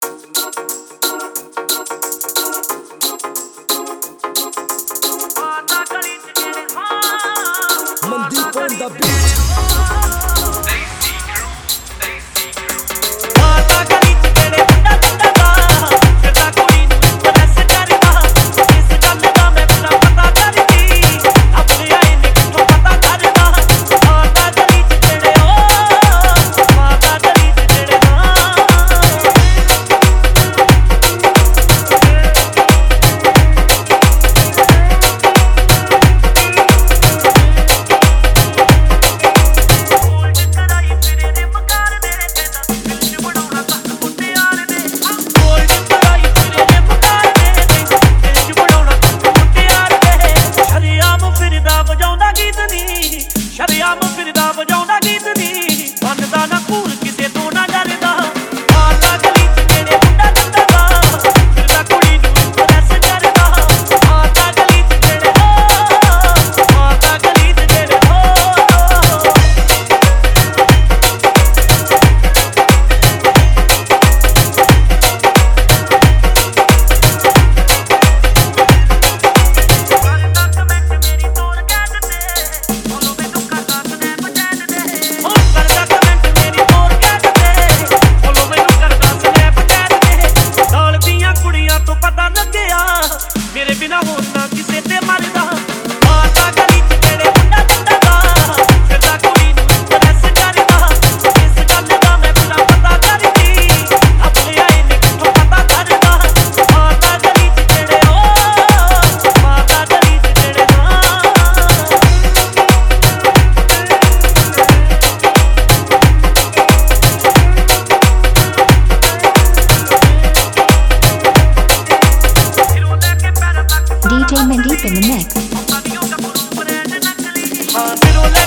Mandeep on the beat. ਸ਼ਰਿਆਮ ਫਿਰਦਾ ਵਜਾਉਂਦਾ ਗੀਤ ਨੀ ਬੰਦਾ ਨਾ ਘੂਰ ਕਿਸੇ ਤੋਂ ਨਾ ਡਰਦਾ ਮਾਰਦਾ ਗਲੀ ਚ ਜਿਹੜੇ ਮੁੰਡਾ ਜੱਟਦਾ ਫਿਰਦਾ ਕੁੜੀ ਨੂੰ ਇੰਪ੍ਰੈਸ ਕਰਦਾ ਮਾਰਦਾ ਗਲੀ ਚ ਜਿਹੜੇ ਮਾਰਦਾ ਗਲੀ ਚ ਜਿਹੜੇ ਮੇਰੇ ਬਿਨਾ ਹੋਰ ਨਾ ਕਿਸੇ ਤੇ ਮਰਦਾ ਮਾਰਦਾ ਗਲੀ ਚ ਜਿਹੜੇ ਮੁੰਡਾ ਜੱਟਦਾ ਫਿਰਦਾ ਕੁੜੀ ਨੂੰ ਇੰਪ੍ਰੈਸ ਕਰਦਾ ਇਸ ਗੱਲ ਦਾ ਮੈਂ ਬਿਨਾ ਪਤਾ ਕਰਦੀ ਆਪਣੇ ਆਏ ਨੇ ਕਿੱਥੋਂ ਪਤਾ ਕਰਦਾ ਮਾਰਦਾ ਗਲੀ ਚ ਜਿਹੜੇ ਮਾਰਦਾ ਗਲੀ ਚ ਜਿਹੜੇ DJ Mandeep in the mix. ਸਿਰੋਂ ਲੈ